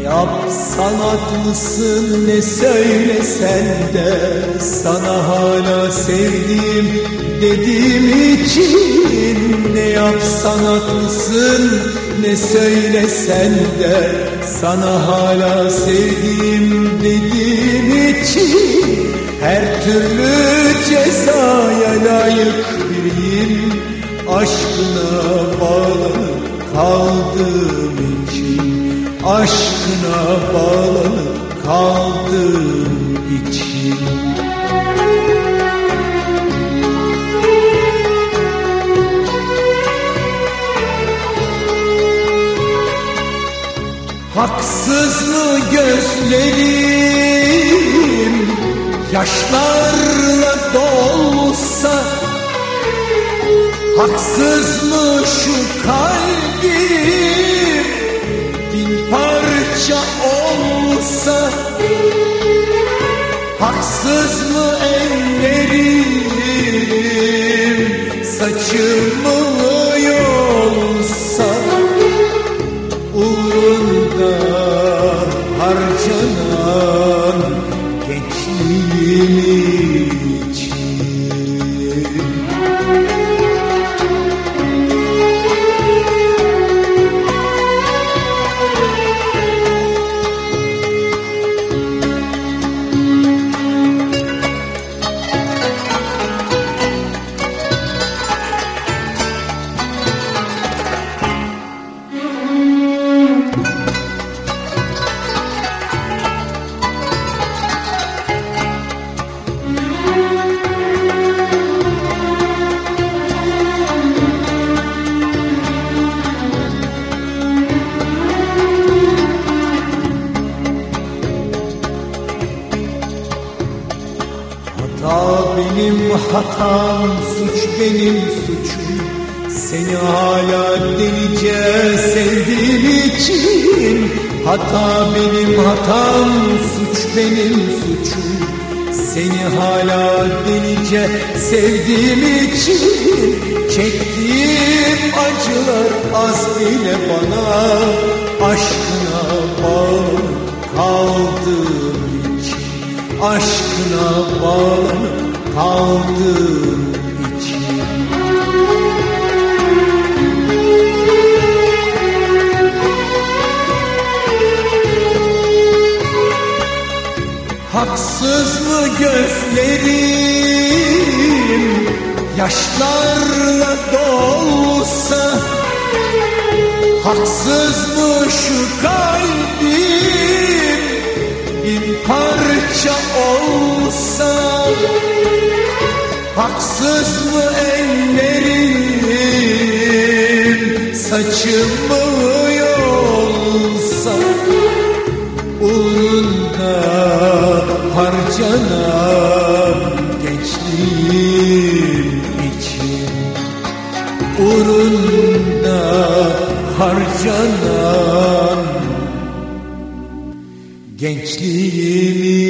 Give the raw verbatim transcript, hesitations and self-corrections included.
yapsan haklısın, ne söylesen de sana hala sevdiğim dediğim için. Ne yapsan haklısın, ne söylesen de sana hala sevdiğim dediğim için. Her türlü cezaya layık biriyim, aşkına bağlanıp kaldığım için. Aşkına bağlanıp kaldığım için. Haksız mı gözlerim yaşlarla dolsa? Haksız mı şu kalbim bin parça olsa? Haksız mı ellerim saçımı yolsa? Uğrunda harcanan gençliğim için. Hata benim hatam, suç benim suçum. Seni hala delice sevdiğim için. Hata benim hatam, suç benim suçum. Seni hala delice sevdiğim için. Çektiğim acılar az bile bana, aşkına bağlanıp kaldığım için. Aşkına bağlanıp kaldığım için. Haksız mı gözlerim yaşlarla dolsa? Haksız mı şu kalbim bin parça olsa? Haksız mı ellerim saçımı yolsa? Uğrunda harcanan gençliğim için. Uğrunda harcanan gençliğimi